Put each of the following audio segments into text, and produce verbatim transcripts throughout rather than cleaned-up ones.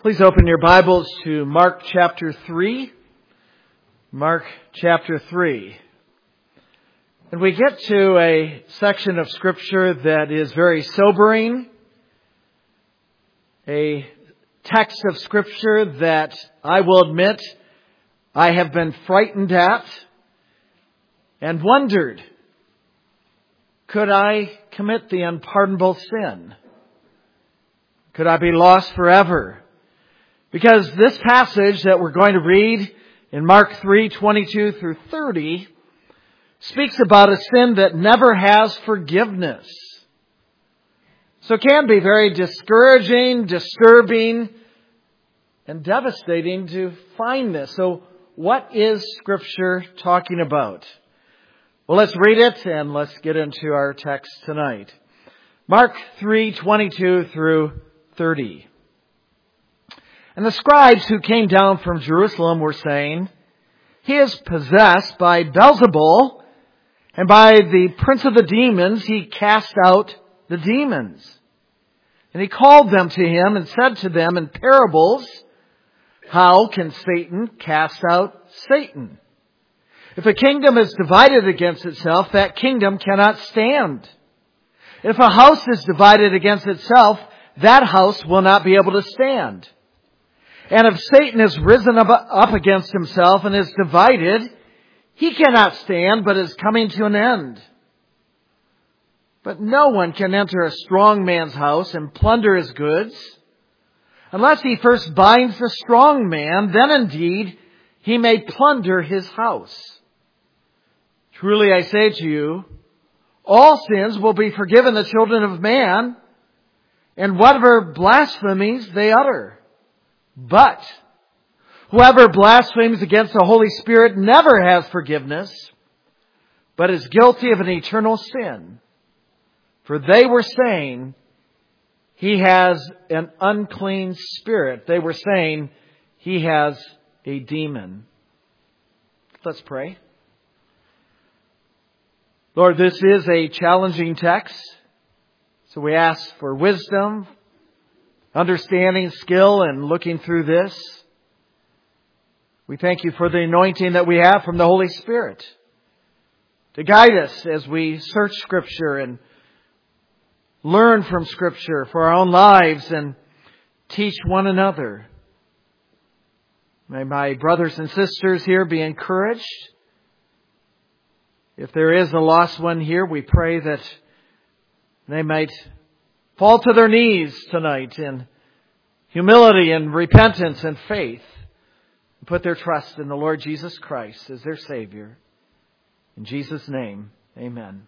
Please open your Bibles to Mark chapter three. Mark chapter three. And we get to a section of Scripture that is very sobering. A text of Scripture that I will admit I have been frightened at and wondered, could I commit the unpardonable sin? Could I be lost forever? Because this passage that we're going to read in Mark three, twenty-two through thirty speaks about a sin that never has forgiveness. So it can be very discouraging, disturbing, and devastating to find this. So what is Scripture talking about? Well, let's read it and let's get into our text tonight. Mark three, twenty-two through thirty. And the scribes who came down from Jerusalem were saying, "He is possessed by Beelzebul, and by the prince of the demons he cast out the demons." And he called them to him and said to them in parables, "How can Satan cast out Satan? If a kingdom is divided against itself, that kingdom cannot stand. If a house is divided against itself, that house will not be able to stand. And if Satan has risen up against himself and is divided, he cannot stand, but is coming to an end. But no one can enter a strong man's house and plunder his goods, unless he first binds the strong man, then indeed he may plunder his house. Truly I say to you, all sins will be forgiven the children of man, and whatever blasphemies they utter. But whoever blasphemes against the Holy Spirit never has forgiveness, but is guilty of an eternal sin. For they were saying, he has an unclean spirit." They were saying, he has a demon. Let's pray. Lord, this is a challenging text, so we ask for wisdom, understanding, skill, and looking through this. We thank you for the anointing that we have from the Holy Spirit to guide us as we search Scripture and learn from Scripture for our own lives and teach one another. May my brothers and sisters here be encouraged. If there is a lost one here, we pray that they might fall to their knees tonight in humility and repentance and faith, and put their trust in the Lord Jesus Christ as their Savior. In Jesus' name, amen.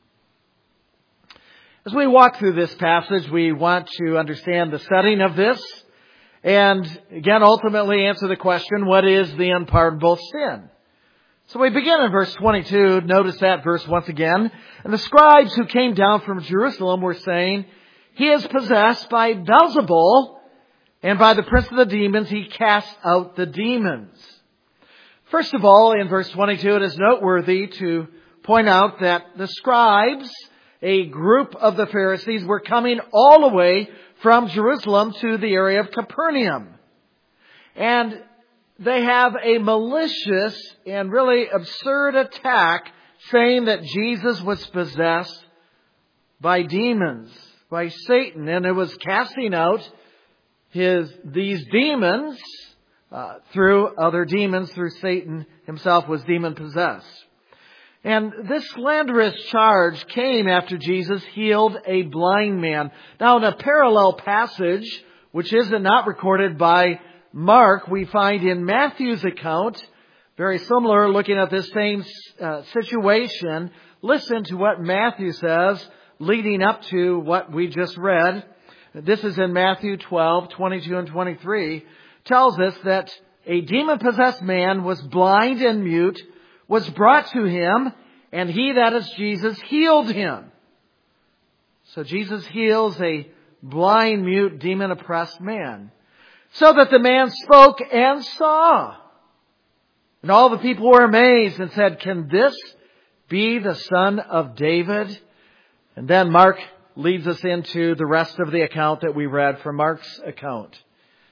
As we walk through this passage, we want to understand the setting of this, and again, ultimately answer the question, what is the unpardonable sin? So we begin in verse twenty-two. Notice that verse once again. "And the scribes who came down from Jerusalem were saying, he is possessed by Beelzebul, and by the prince of the demons he casts out the demons." First of all, in verse twenty-two, it is noteworthy to point out that the scribes, a group of the Pharisees, were coming all the way from Jerusalem to the area of Capernaum. And they have a malicious and really absurd attack saying that Jesus was possessed by demons, by Satan, and it was casting out his these demons uh, through other demons, through Satan himself was demon-possessed. And this slanderous charge came after Jesus healed a blind man. Now, in a parallel passage, which is not recorded by Mark, we find in Matthew's account, very similar, looking at this same uh, situation. Listen to what Matthew says leading up to what we just read. This is in Matthew twelve, twenty-two and twenty-three. Tells us that a demon-possessed man was blind and mute, was brought to him, and he, that is Jesus, healed him. So Jesus heals a blind, mute, demon-oppressed man, so that the man spoke and saw. And all the people were amazed and said, "Can this be the Son of David?" And then Mark leads us into the rest of the account that we read from Mark's account.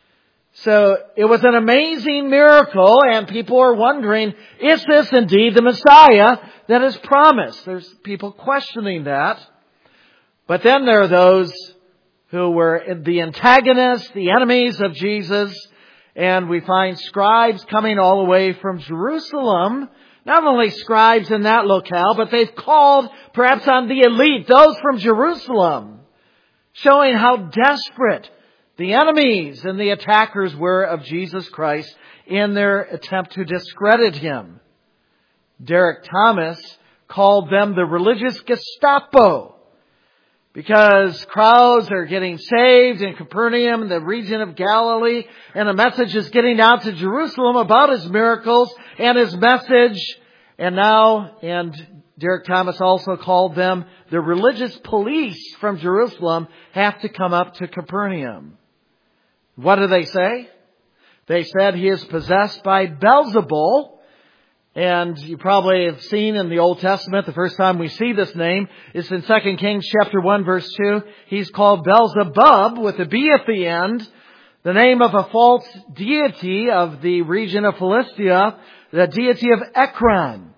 So it was an amazing miracle, and people are wondering, is this indeed the Messiah that is promised? There's people questioning that. But then there are those who were the antagonists, the enemies of Jesus, and we find scribes coming all the way from Jerusalem. Not only scribes in that locale, but they've called perhaps on the elite, those from Jerusalem, showing how desperate the enemies and the attackers were of Jesus Christ in their attempt to discredit Him. Derek Thomas called them the religious Gestapo, because crowds are getting saved in Capernaum, the region of Galilee, and a message is getting out to Jerusalem about His miracles and His message. And now, and Derek Thomas also called them the religious police from Jerusalem have to come up to Capernaum. What do they say? They said He is possessed by Beelzebul. And you probably have seen in the Old Testament, the first time we see this name is in Second Kings chapter one verse two. He's called Beelzebub with a B at the end, the name of a false deity of the region of Philistia, the deity of Ekron.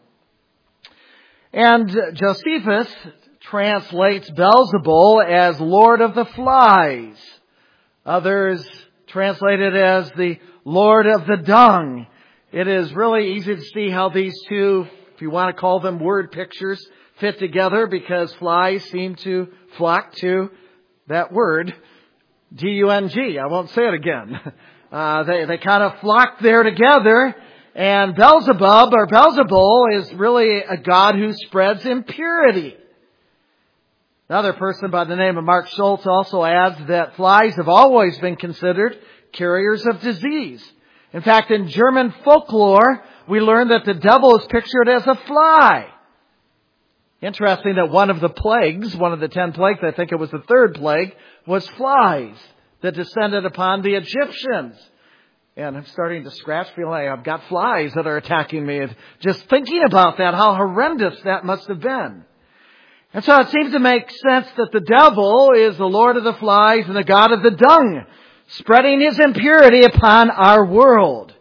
And Josephus translates Beelzebul as Lord of the Flies. Others translate it as the Lord of the Dung. It is really easy to see how these two, if you want to call them word pictures, fit together, because flies seem to flock to that word, D U N G. I won't say it again. Uh, they, they kind of flock there together. And Beelzebub, or Beelzebul, is really a god who spreads impurity. Another person by the name of Mark Schultz also adds that flies have always been considered carriers of disease. In fact, in German folklore, we learn that the devil is pictured as a fly. Interesting that one of the plagues, one of the ten plagues, I think it was the third plague, was flies that descended upon the Egyptians. And I'm starting to scratch, feeling like I've got flies that are attacking me. And just thinking about that, how horrendous that must have been. And so it seems to make sense that the devil is the Lord of the flies and the God of the dung, spreading his impurity upon our world.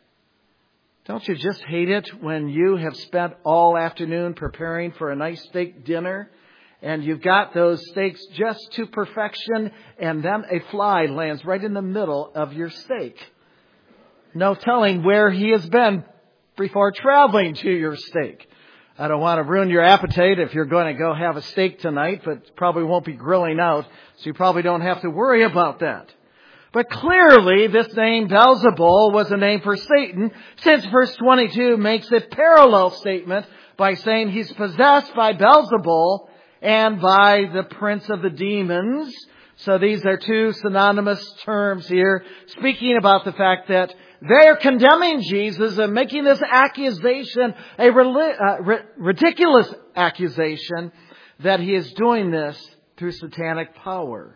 Don't you just hate it when you have spent all afternoon preparing for a nice steak dinner, and you've got those steaks just to perfection, and then a fly lands right in the middle of your steak? No telling where he has been before traveling to your steak. I don't want to ruin your appetite if you're going to go have a steak tonight, but probably won't be grilling out, so you probably don't have to worry about that. But clearly, this name Beelzebul was a name for Satan, since verse twenty-two makes a parallel statement by saying he's possessed by Beelzebul and by the prince of the demons. So these are two synonymous terms here, speaking about the fact that they're condemning Jesus and making this accusation a uh, ridiculous accusation that he is doing this through satanic power.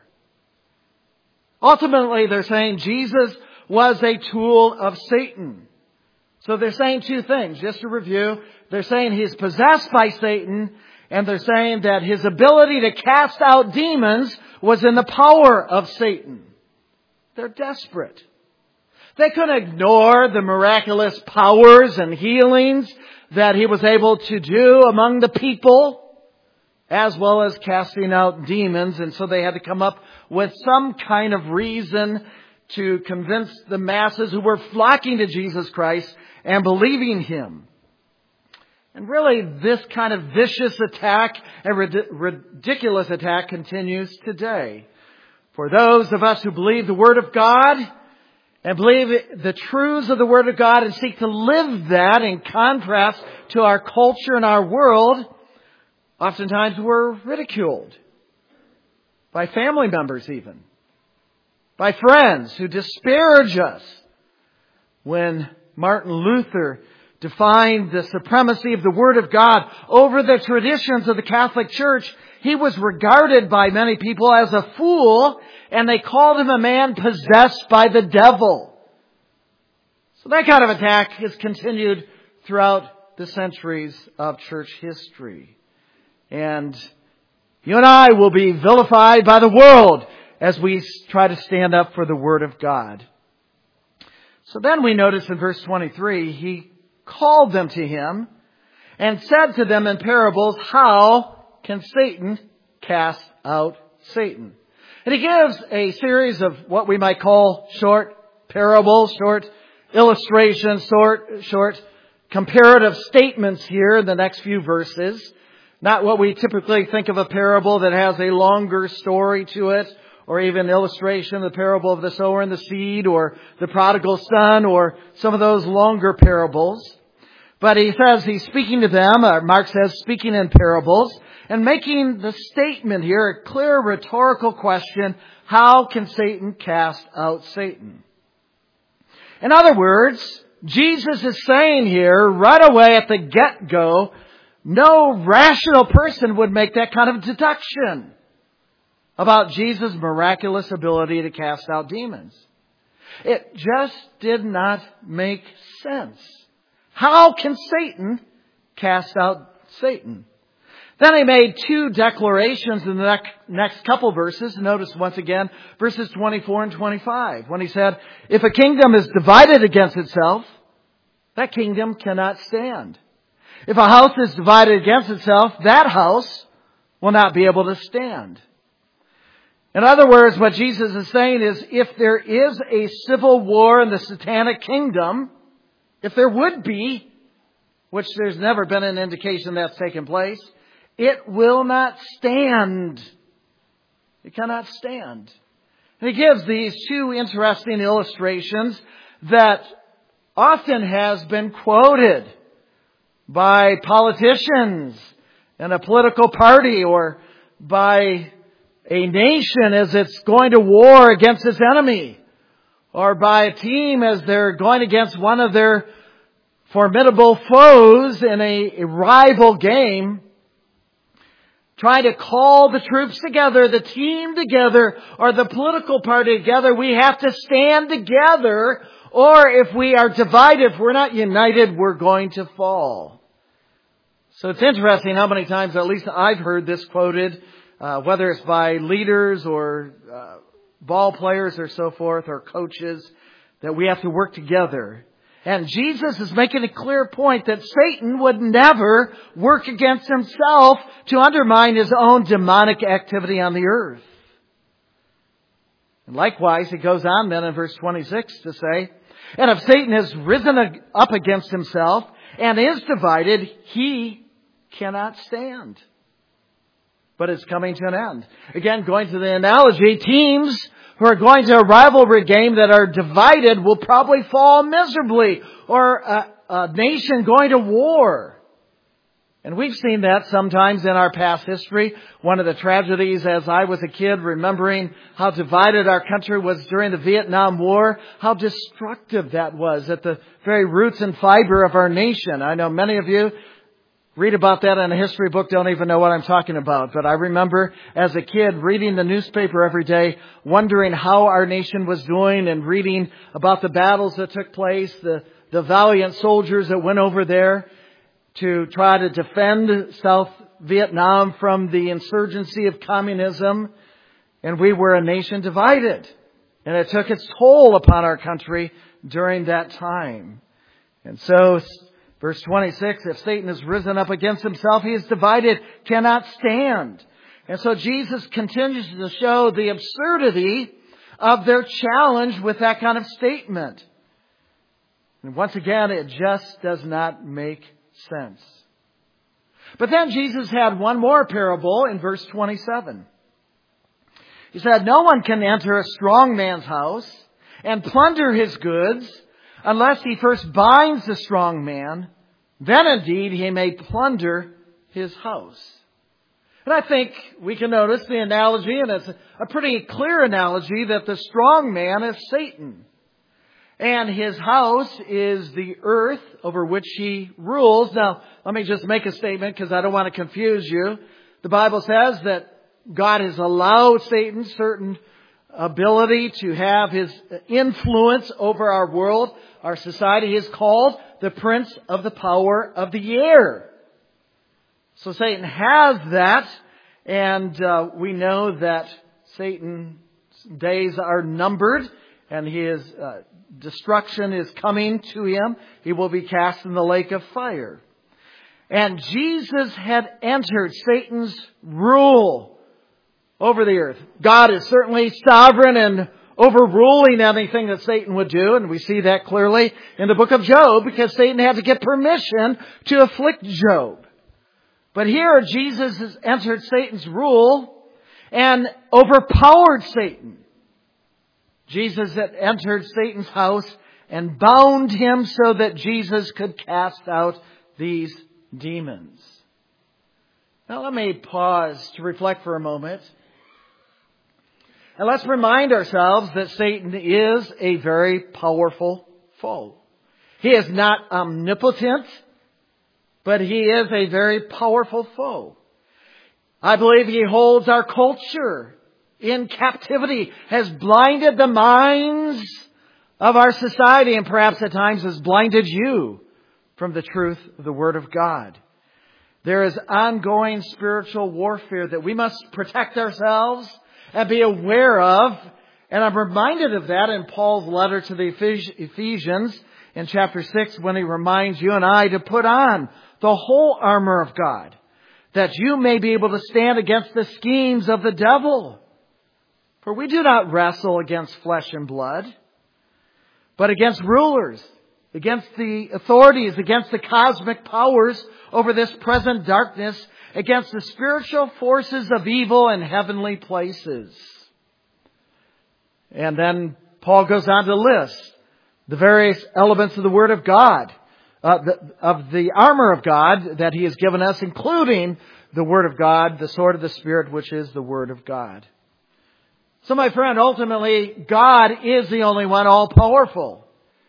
Ultimately, they're saying Jesus was a tool of Satan. So they're saying two things. Just to review, they're saying he's possessed by Satan, and they're saying that his ability to cast out demons was in the power of Satan. They're desperate. They couldn't ignore the miraculous powers and healings that he was able to do among the people, as well as casting out demons. And so they had to come up with some kind of reason to convince the masses who were flocking to Jesus Christ and believing Him. And really, this kind of vicious attack and rid- ridiculous attack continues today. For those of us who believe the Word of God and believe the truths of the Word of God and seek to live that in contrast to our culture and our world, oftentimes we're ridiculed. By family members even. By friends who disparage us. When Martin Luther defined the supremacy of the Word of God over the traditions of the Catholic Church, he was regarded by many people as a fool, and they called him a man possessed by the devil. So that kind of attack has continued throughout the centuries of church history. And you and I will be vilified by the world as we try to stand up for the Word of God. So then we notice in verse twenty-three, he called them to him and said to them in parables, how can Satan cast out Satan? And he gives a series of what we might call short parables, short illustrations, short, short comparative statements here in the next few verses. Not what we typically think of a parable that has a longer story to it, or even illustration, the parable of the sower and the seed, or the prodigal son, or some of those longer parables. But he says he's speaking to them, or Mark says speaking in parables, and making the statement here, a clear rhetorical question, how can Satan cast out Satan? In other words, Jesus is saying here, right away at the get-go, no rational person would make that kind of deduction about Jesus' miraculous ability to cast out demons. It just did not make sense. How can Satan cast out Satan? Then he made two declarations in the next couple verses. Notice once again verses twenty-four and twenty-five. When he said, if a kingdom is divided against itself, that kingdom cannot stand. If a house is divided against itself, that house will not be able to stand. In other words, what Jesus is saying is, if there is a civil war in the satanic kingdom, if there would be, which there's never been an indication that's taken place, it will not stand. It cannot stand. And he gives these two interesting illustrations that often has been quoted by politicians in a political party, or by a nation as it's going to war against its enemy, or by a team as they're going against one of their formidable foes in a, a rival game, trying to call the troops together, the team together, or the political party together. We have to stand together, or if we are divided, if we're not united, we're going to fall. So it's interesting how many times, at least I've heard this quoted, Uh, whether it's by leaders or uh, ball players or so forth, or coaches, that we have to work together. And Jesus is making a clear point that Satan would never work against himself to undermine his own demonic activity on the earth. And likewise, he goes on then in verse twenty-six to say, and if Satan has risen up against himself and is divided, he cannot stand, but it's coming to an end. Again, going to the analogy, teams who are going to a rivalry game that are divided will probably fall miserably, or a, a nation going to war. And we've seen that sometimes in our past history. One of the tragedies as I was a kid, remembering how divided our country was during the Vietnam War, how destructive that was at the very roots and fiber of our nation. I know many of you read about that in a history book, don't even know what I'm talking about. But I remember as a kid reading the newspaper every day, wondering how our nation was doing, and reading about the battles that took place, the, the valiant soldiers that went over there to try to defend South Vietnam from the insurgency of communism. And we were a nation divided. And it took its toll upon our country during that time. And so, verse twenty-six, if Satan has risen up against himself, he is divided, cannot stand. And so Jesus continues to show the absurdity of their challenge with that kind of statement. And once again, it just does not make sense. But then Jesus had one more parable in verse twenty-seven. He said, no one can enter a strong man's house and plunder his goods unless he first binds the strong man. Then indeed he may plunder his house. And I think we can notice the analogy, and it's a pretty clear analogy, that the strong man is Satan. And his house is the earth over which he rules. Now, let me just make a statement because I don't want to confuse you. The Bible says that God has allowed Satan certain ability to have his influence over our world, our society. He is called the prince of the power of the air. So Satan has that, and uh, we know that Satan's days are numbered, and he is uh, destruction is coming to him. He will be cast in the lake of fire. And Jesus had entered Satan's rule over the earth. God is certainly sovereign and overruling anything that Satan would do. And we see that clearly in the book of Job, because Satan had to get permission to afflict Job. But here Jesus has entered Satan's rule and overpowered Satan. Jesus had entered Satan's house and bound him so that Jesus could cast out these demons. Now let me pause to reflect for a moment. And let's remind ourselves that Satan is a very powerful foe. He is not omnipotent, but he is a very powerful foe. I believe he holds our culture in captivity, has blinded the minds of our society, and perhaps at times has blinded you from the truth of the Word of God. There is ongoing spiritual warfare that we must protect ourselves and be aware of. And I'm reminded of that in Paul's letter to the Ephesians in chapter six, when he reminds you and I to put on the whole armor of God, that you may be able to stand against the schemes of the devil. For we do not wrestle against flesh and blood, but against rulers, against the authorities, against the cosmic powers over this present darkness, against the spiritual forces of evil in heavenly places. And then Paul goes on to list the various elements of the Word of God, uh, the, of the armor of God that He has given us, including the Word of God, the sword of the Spirit, which is the Word of God. So my friend, ultimately, God is the only one all-powerful.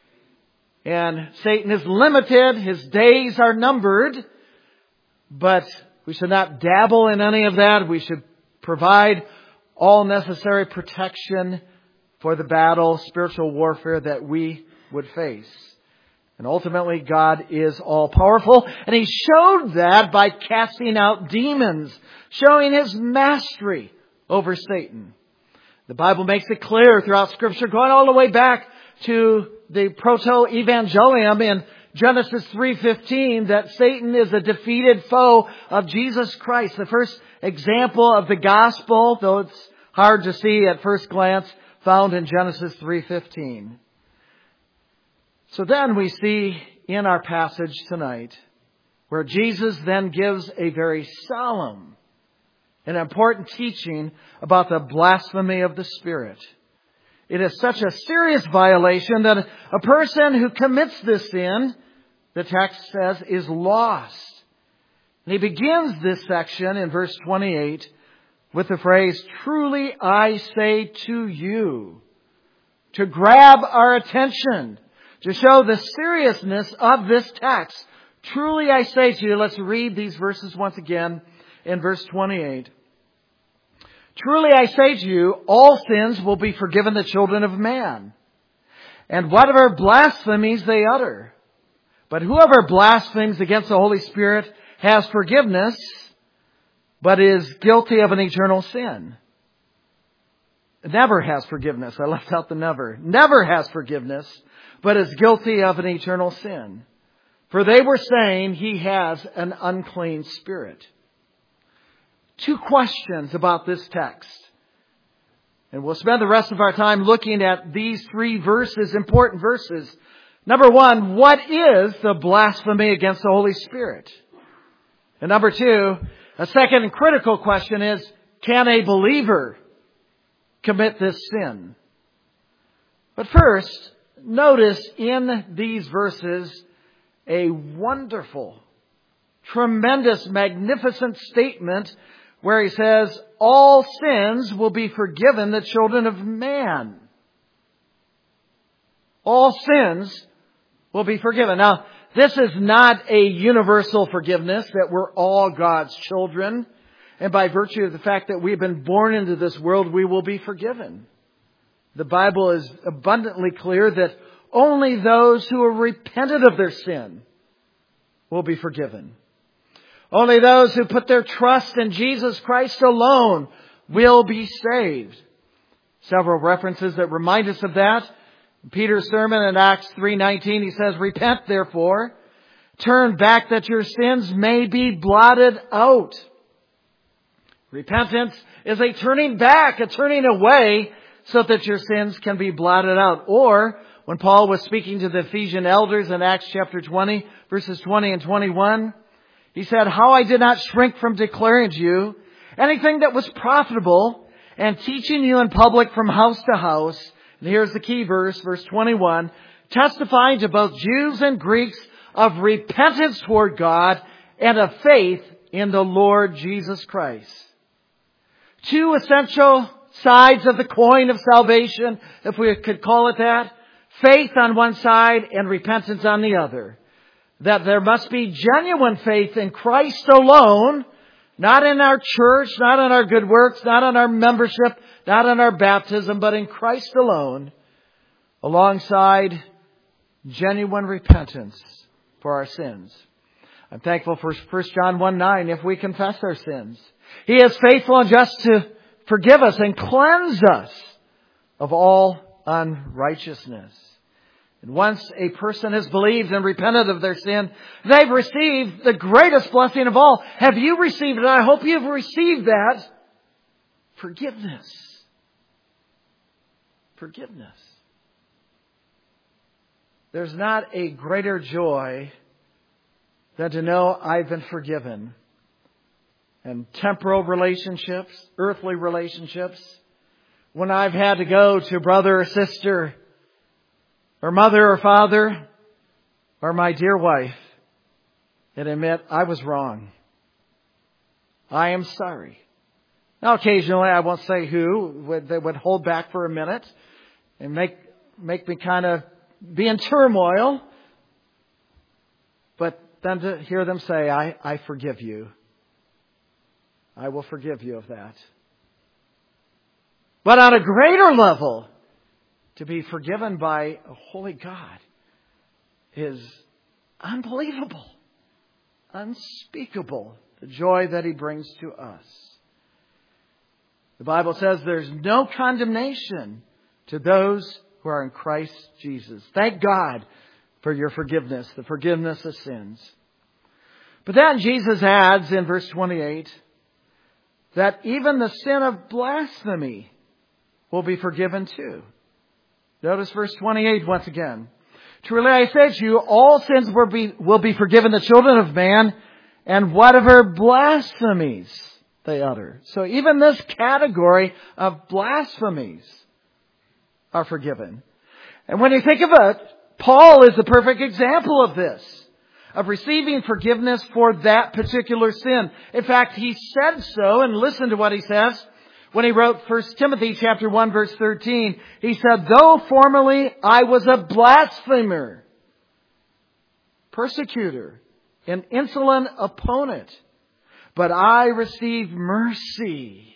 And Satan is limited. His days are numbered. But we should not dabble in any of that. We should provide all necessary protection for the battle, spiritual warfare that we would face. And ultimately, God is all-powerful. And He showed that by casting out demons, showing His mastery over Satan. The Bible makes it clear throughout Scripture, going all the way back to the proto-evangelium in Genesis three fifteen, that Satan is a defeated foe of Jesus Christ. The first example of the gospel, though it's hard to see at first glance, found in Genesis three fifteen. So then we see in our passage tonight where Jesus then gives a very solemn and important teaching about the blasphemy of the Spirit. It is such a serious violation that a person who commits this sin, the text says, is lost. And he begins this section in verse twenty-eight with the phrase, "Truly I say to you," to grab our attention, to show the seriousness of this text. Truly I say to you, let's read these verses once again in verse twenty-eight. "Truly I say to you, all sins will be forgiven the children of man, and whatever blasphemies they utter. But whoever blasphemes against the Holy Spirit has forgiveness, but is guilty of an eternal sin." Never has forgiveness. I left out the never. Never has forgiveness, but is guilty of an eternal sin. For they were saying he has an unclean spirit. Two questions about this text. And we'll spend the rest of our time looking at these three verses, important verses. Number one, what is the blasphemy against the Holy Spirit? And number two, a second and critical question is, can a believer commit this sin? But first, notice in these verses a wonderful, tremendous, magnificent statement where he says, all sins will be forgiven the children of man. All sins will be forgiven. Now, this is not a universal forgiveness that we're all God's children. And by virtue of the fact that we've been born into this world, we will be forgiven. The Bible is abundantly clear that only those who are repentant of their sin will be forgiven. Only those who put their trust in Jesus Christ alone will be saved. Several references that remind us of that. Peter's sermon in Acts three nineteen, he says, "Repent therefore, turn back that your sins may be blotted out." Repentance is a turning back, a turning away so that your sins can be blotted out. Or, when Paul was speaking to the Ephesian elders in Acts chapter twenty, verses twenty and twenty-one, he said, "How I did not shrink from declaring to you anything that was profitable and teaching you in public from house to house." And here's the key verse, verse twenty-one, "Testifying to both Jews and Greeks of repentance toward God and of faith in the Lord Jesus Christ." Two essential sides of the coin of salvation, if we could call it that. Faith on one side and repentance on the other. That there must be genuine faith in Christ alone, not in our church, not in our good works, not in our membership, not in our baptism, but in Christ alone, alongside genuine repentance for our sins. I'm thankful for First John one nine, if we confess our sins, He is faithful and just to forgive us and cleanse us of all unrighteousness. And once a person has believed and repented of their sin, they've received the greatest blessing of all. Have you received it? I hope you've received that. Forgiveness. Forgiveness. There's not a greater joy than to know I've been forgiven. And temporal relationships, earthly relationships, when I've had to go to brother or sister, or mother or father, or my dear wife, and admit I was wrong. I am sorry. Now occasionally I won't say who, would, they would hold back for a minute and make, make me kind of be in turmoil. But then to hear them say, I, I forgive you. I will forgive you of that. But on a greater level, to be forgiven by a holy God is unbelievable, unspeakable, the joy that He brings to us. The Bible says there's no condemnation to those who are in Christ Jesus. Thank God for your forgiveness, the forgiveness of sins. But then Jesus adds in verse twenty-eight that even the sin of blasphemy will be forgiven too. Notice verse twenty-eight once again. "Truly I say to you, all sins will be, will be forgiven the children of man, and whatever blasphemies they utter." So even this category of blasphemies are forgiven. And when you think of it, Paul is the perfect example of this, of receiving forgiveness for that particular sin. In fact, he said so, and listen to what he says. When he wrote First Timothy chapter one verse thirteen, he said, "Though formerly I was a blasphemer, persecutor, an insolent opponent, but I received mercy."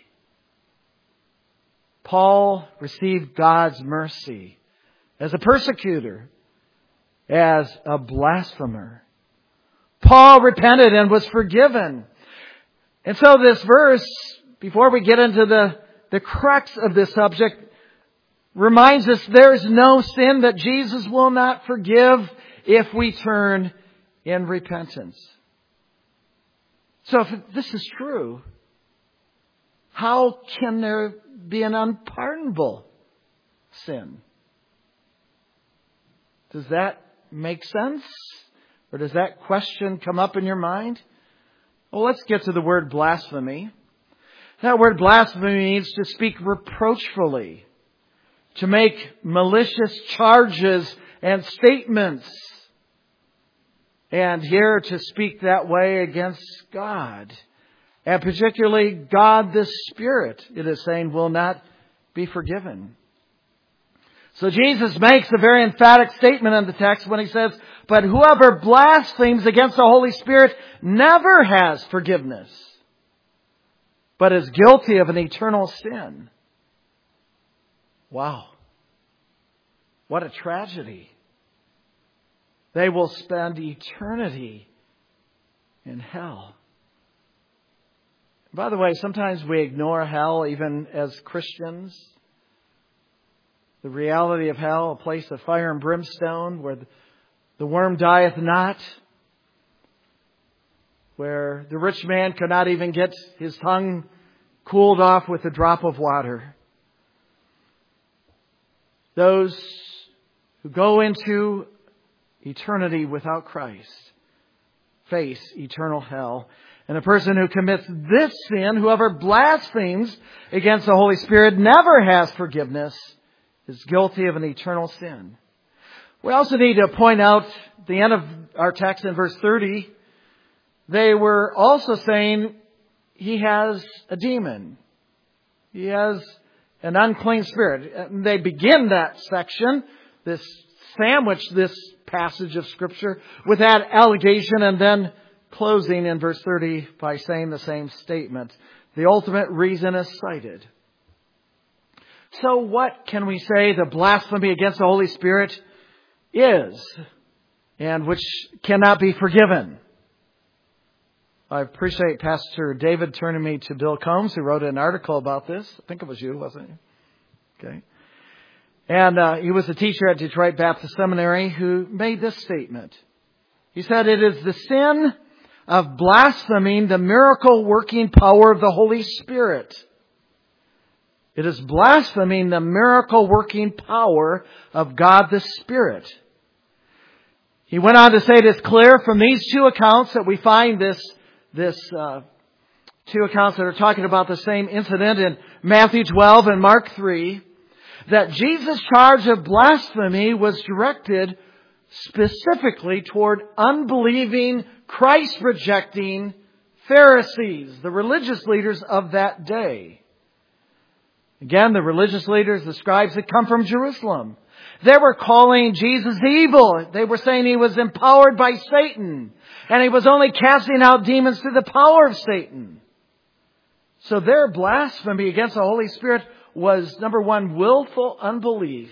Paul received God's mercy as a persecutor, as a blasphemer. Paul repented and was forgiven. And so this verse, before we get into the, the crux of this subject, reminds us there's no sin that Jesus will not forgive if we turn in repentance. So if this is true, how can there be an unpardonable sin? Does that make sense? Or does that question come up in your mind? Well, let's get to the word blasphemy. That word blasphemy means to speak reproachfully, to make malicious charges and statements. And here to speak that way against God. And particularly God the Spirit, it is saying, will not be forgiven. So Jesus makes a very emphatic statement in the text when He says, "But whoever blasphemes against the Holy Spirit never has forgiveness, but is guilty of an eternal sin." Wow. What a tragedy. They will spend eternity in hell. By the way, sometimes we ignore hell even as Christians. the reality of hell, a place of fire and brimstone, where the worm dieth not, where the rich man could not even get his tongue cooled off with a drop of water. Those who go into eternity without Christ face eternal hell. And a person who commits this sin, whoever blasphemes against the Holy Spirit, never has forgiveness, is guilty of an eternal sin. We also need to point out the end of our text in verse thirty. They were also saying he has a demon. He has an unclean spirit. And they begin that section, this sandwich, this passage of Scripture, with that allegation, and then closing in verse thirty by saying the same statement. The ultimate reason is cited. So what can we say the blasphemy against the Holy Spirit is, and which cannot be forgiven? I appreciate Pastor David turning me to Bill Combs, who wrote an article about this. I think it was you, wasn't it? Okay. And uh, he was a teacher at Detroit Baptist Seminary who made this statement. He said, "It is the sin of blaspheming the miracle working power of the Holy Spirit. It is blaspheming the miracle working power of God the Spirit." He went on to say it is clear from these two accounts that we find this This uh, two accounts that are talking about the same incident in Matthew twelve and Mark three, that Jesus' charge of blasphemy was directed specifically toward unbelieving, Christ-rejecting Pharisees, the religious leaders of that day. Again, the religious leaders, the scribes that come from Jerusalem, they were calling Jesus evil. They were saying he was empowered by Satan, and he was only casting out demons through the power of Satan. So their blasphemy against the Holy Spirit was, number one, willful unbelief.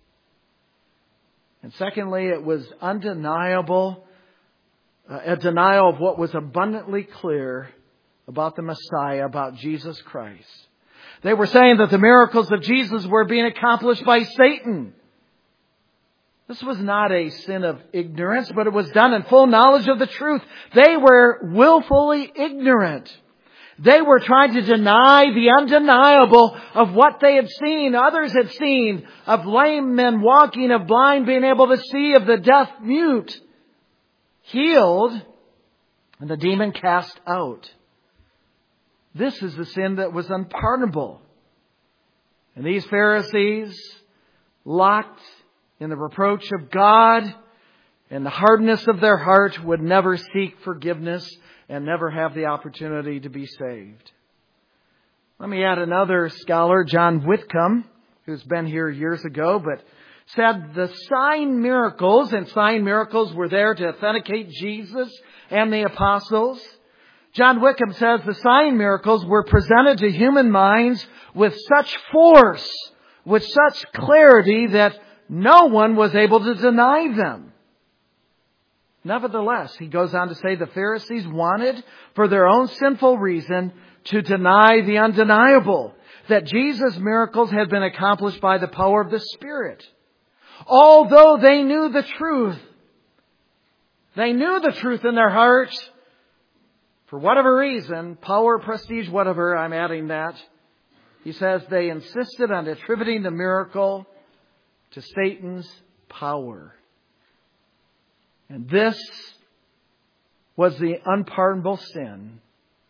And secondly, it was undeniable, uh, a denial of what was abundantly clear about the Messiah, about Jesus Christ. They were saying that the miracles of Jesus were being accomplished by Satan. This was not a sin of ignorance, but it was done in full knowledge of the truth. They were willfully ignorant. They were trying to deny the undeniable of what they had seen, others had seen, of lame men walking, of blind being able to see, of the deaf mute healed, and the demon cast out. This is the sin that was unpardonable. And these Pharisees, locked in the reproach of God and the hardness of their heart, would never seek forgiveness and never have the opportunity to be saved. Let me add another scholar, John Whitcomb, who's been here years ago, but said the sign miracles, and sign miracles were there to authenticate Jesus and the apostles. John Whitcomb says the sign miracles were presented to human minds with such force, with such clarity, that no one was able to deny them. Nevertheless, he goes on to say the Pharisees wanted, for their own sinful reason, to deny the undeniable, that Jesus' miracles had been accomplished by the power of the Spirit. Although they knew the truth, they knew the truth in their hearts, for whatever reason, power, prestige, whatever, I'm adding that, he says they insisted on attributing the miracle to Satan's power. And this was the unpardonable sin.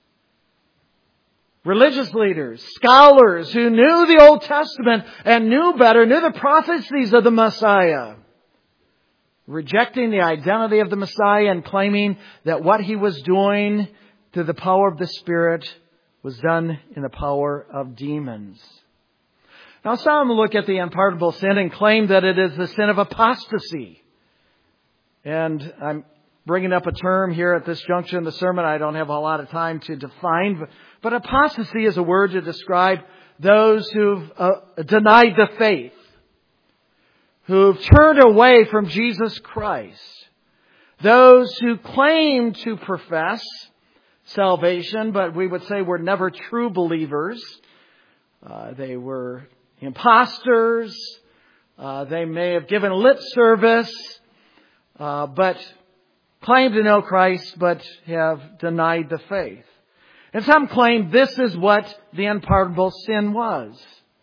Religious leaders, scholars who knew the Old Testament and knew better, knew the prophecies of the Messiah, rejecting the identity of the Messiah and claiming that what he was doing through the power of the Spirit was done in the power of demons. Now, some look at the unpardonable sin and claim that it is the sin of apostasy. And I'm bringing up a term here at this juncture in the sermon I don't have a lot of time to define. But, but apostasy is a word to describe those who've uh, denied the faith, who've turned away from Jesus Christ, those who claim to profess salvation, but we would say were never true believers. Uh, they were imposters, Uh, they may have given lip service, uh, but claim to know Christ, but have denied the faith. And some claim this is what the unpardonable sin was.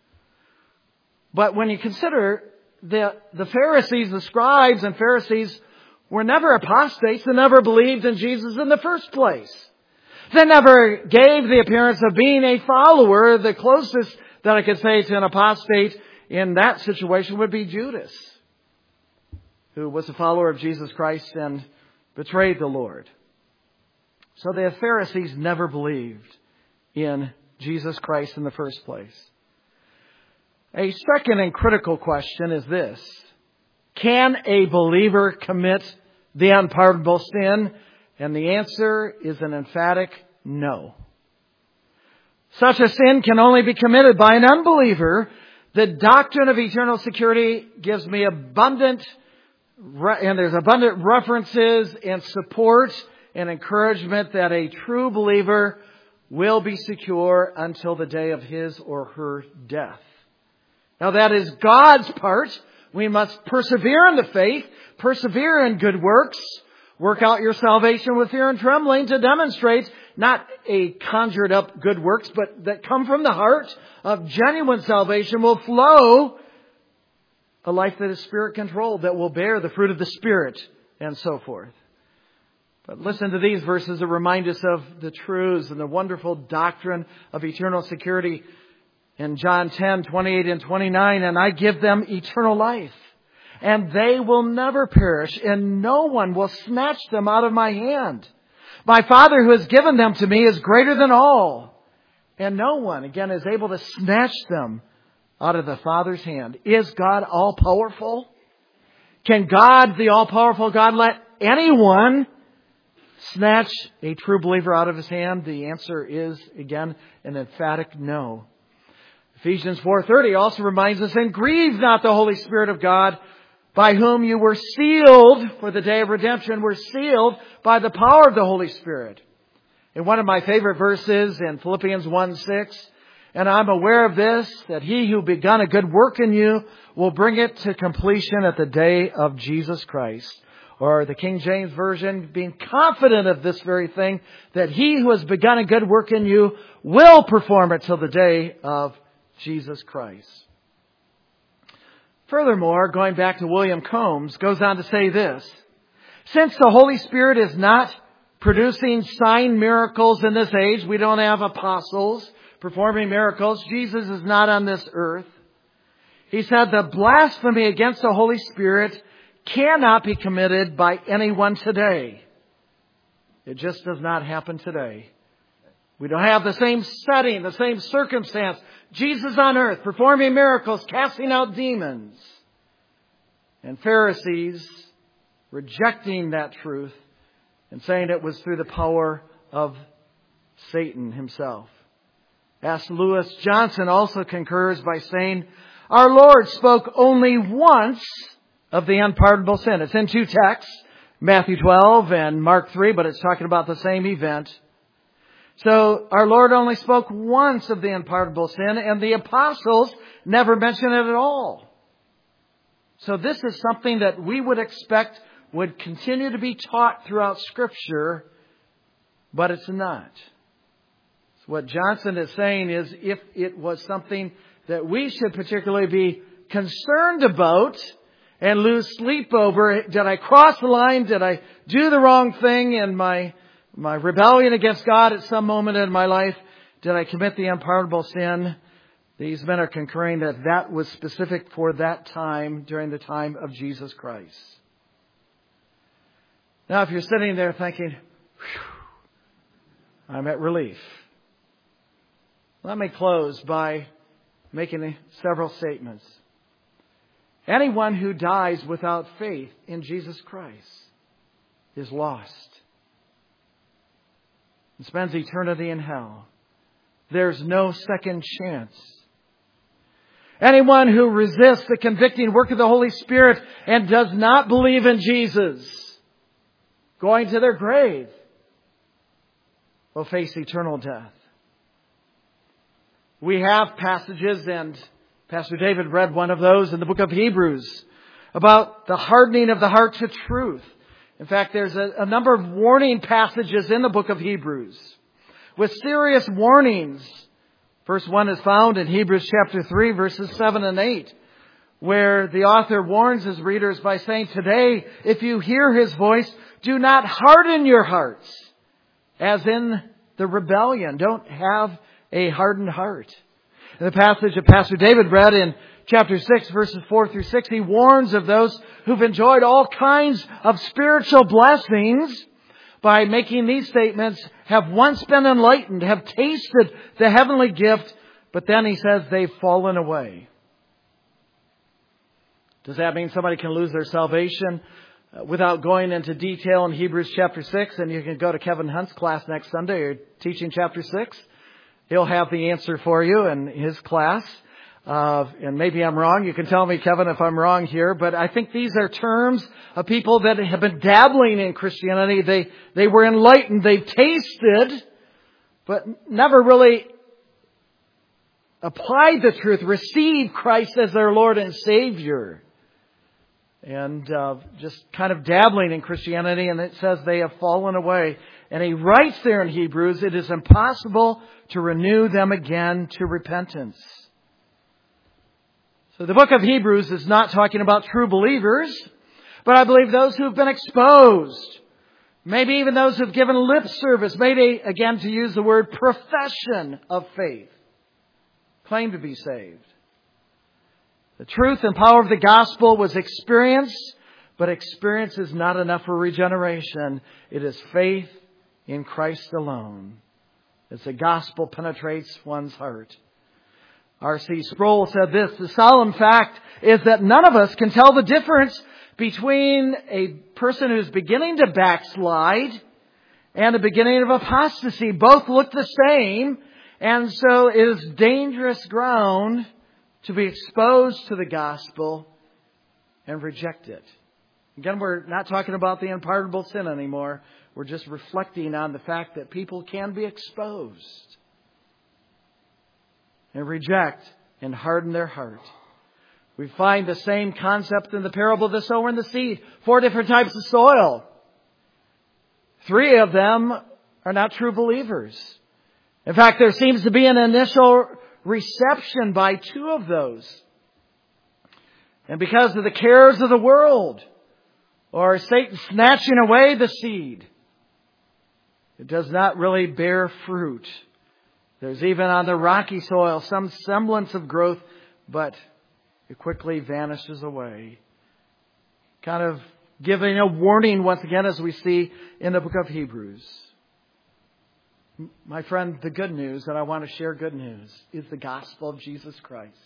But when you consider the, the Pharisees, the scribes and Pharisees were never apostates. They never believed in Jesus in the first place. They never gave the appearance of being a follower. The closest that I could say to an apostate in that situation would be Judas, who was a follower of Jesus Christ and betrayed the Lord. So the Pharisees never believed in Jesus Christ in the first place. A second and critical question is this: can a believer commit the unpardonable sin? And the answer is an emphatic no. Such a sin can only be committed by an unbeliever. The doctrine of eternal security gives me abundant, and there's abundant references and support and encouragement that a true believer will be secure until the day of his or her death. Now that is God's part. We must persevere in the faith, persevere in good works, work out your salvation with fear and trembling to demonstrate not a conjured up good works, but that come from the heart of genuine salvation will flow a life that is Spirit controlled, that will bear the fruit of the Spirit and so forth. But listen to these verses that remind us of the truths and the wonderful doctrine of eternal security. In John ten, twenty-eight and twenty-nine, and I give them eternal life, and they will never perish, and no one will snatch them out of my hand. My Father who has given them to me is greater than all, and no one, again, is able to snatch them out of the Father's hand. Is God all-powerful? Can God, the all-powerful God, let anyone snatch a true believer out of his hand? The answer is, again, an emphatic no. Ephesians four thirty also reminds us, and grieve not the Holy Spirit of God, by whom you were sealed for the day of redemption. We're sealed by the power of the Holy Spirit. In one of my favorite verses in Philippians one six, and I'm aware of this, that he who begun a good work in you will bring it to completion at the day of Jesus Christ. Or the King James Version, being confident of this very thing, that he who has begun a good work in you will perform it till the day of Jesus Christ. Furthermore, going back to William Combs, goes on to say this: since the Holy Spirit is not producing sign miracles in this age, we don't have apostles performing miracles. Jesus is not on this earth. He said the blasphemy against the Holy Spirit cannot be committed by anyone today. It just does not happen today. We don't have the same setting, the same circumstance. Jesus on earth, performing miracles, casting out demons. And Pharisees rejecting that truth and saying it was through the power of Satan himself. S. Lewis Johnson also concurs by saying, our Lord spoke only once of the unpardonable sin. It's in two texts, Matthew twelve and Mark three, but it's talking about the same event. So our Lord only spoke once of the unpardonable sin, and the apostles never mention it at all. So this is something that we would expect would continue to be taught throughout Scripture, but it's not. So what Johnson is saying is, if it was something that we should particularly be concerned about and lose sleep over, did I cross the line? Did I do the wrong thing in my My rebellion against God at some moment in my life? Did I commit the unpardonable sin? These men are concurring that that was specific for that time, during the time of Jesus Christ. Now, if you're sitting there thinking, I'm at relief, let me close by making several statements. Anyone who dies without faith in Jesus Christ is lost and spends eternity in hell. There's no second chance. Anyone who resists the convicting work of the Holy Spirit and does not believe in Jesus, going to their grave, will face eternal death. We have passages and Pastor David read one of those in the book of Hebrews about the hardening of the heart to truth. In fact, there's a, a number of warning passages in the book of Hebrews with serious warnings. First one is found in Hebrews chapter three, verses seven and eight, where the author warns his readers by saying, "Today, if you hear His voice, do not harden your hearts, as in the rebellion." Don't have a hardened heart. In the passage that Pastor David read in chapter six, verses four through six, he warns of those who've enjoyed all kinds of spiritual blessings by making these statements: have once been enlightened, have tasted the heavenly gift, but then he says they've fallen away. Does that mean somebody can lose their salvation? Uh, without going into detail in Hebrews chapter six, and you can go to Kevin Hunt's class next Sunday, or teaching chapter six. He'll have the answer for you in his class. Uh, and maybe I'm wrong. You can tell me, Kevin, if I'm wrong here. But I think these are terms of people that have been dabbling in Christianity. They, they were enlightened. They've tasted, but never really applied the truth, received Christ as their Lord and Savior. And uh, just kind of dabbling in Christianity. And it says they have fallen away. And he writes there in Hebrews, it is impossible to renew them again to repentance. So the book of Hebrews is not talking about true believers, but I believe those who have been exposed, maybe even those who have given lip service, maybe, again, to use the word, profession of faith, claim to be saved. The truth and power of the gospel was experienced, but experience is not enough for regeneration. It is faith in Christ alone as the gospel penetrates one's heart. R C Sproul said this: "The solemn fact is that none of us can tell the difference between a person who's beginning to backslide and the beginning of apostasy. Both look the same, and so it is dangerous ground to be exposed to the gospel and reject it." Again, we're not talking about the unpardonable sin anymore. We're just reflecting on the fact that people can be exposed and reject and harden their heart. We find the same concept in the parable of the sower and the seed. Four different types of soil. Three of them are not true believers. In fact, there seems to be an initial reception by two of those. And because of the cares of the world, or Satan snatching away the seed, it does not really bear fruit. There's even on the rocky soil some semblance of growth, but it quickly vanishes away. Kind of giving a warning once again, as we see in the book of Hebrews. My friend, the good news, and I want to share good news, is the gospel of Jesus Christ.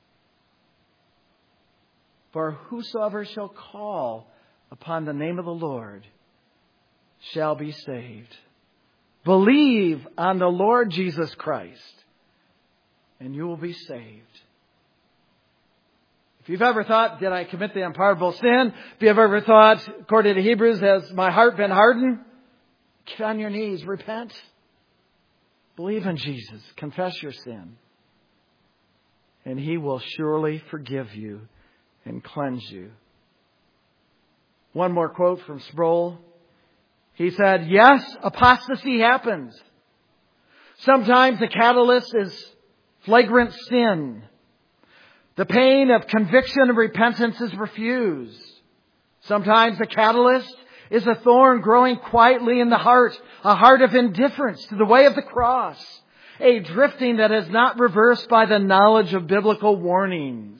For whosoever shall call upon the name of the Lord shall be saved. Believe on the Lord Jesus Christ, and you will be saved. If you've ever thought, did I commit the unpardonable sin? If you've ever thought, according to Hebrews, has my heart been hardened? Get on your knees, repent. Believe in Jesus. Confess your sin. And He will surely forgive you and cleanse you. One more quote from Sproul. He said, "Yes, apostasy happens. Sometimes the catalyst is flagrant sin. The pain of conviction and repentance is refused. Sometimes the catalyst is a thorn growing quietly in the heart, a heart of indifference to the way of the cross, a drifting that is not reversed by the knowledge of biblical warnings."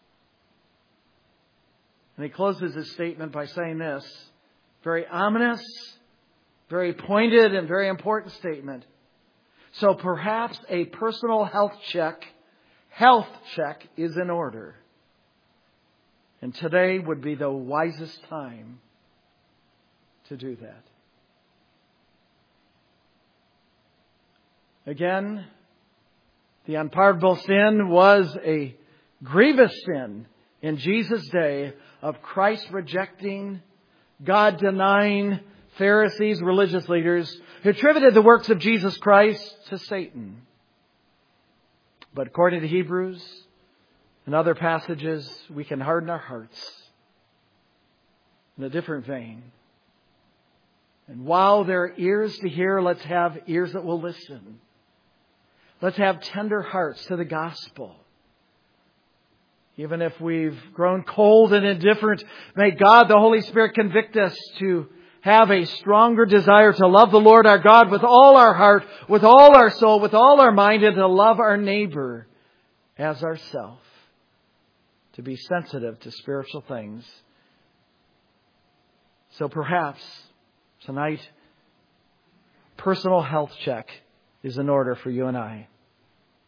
And he closes his statement by saying this, very ominous, very pointed, and very important statement. "So perhaps a personal health check, health check is in order. And today would be the wisest time to do that." Again, the unpardonable sin was a grievous sin in Jesus' day of Christ rejecting, God denying Pharisees, religious leaders who attributed the works of Jesus Christ to Satan. But according to Hebrews, In other passages, we can harden our hearts in a different vein. And while there are ears to hear, let's have ears that will listen. Let's have tender hearts to the gospel. Even if we've grown cold and indifferent, may God, the Holy Spirit, convict us to have a stronger desire to love the Lord our God with all our heart, with all our soul, with all our mind, and to love our neighbor as ourself. To be sensitive to spiritual things. So perhaps tonight, personal health check is in order for you and I.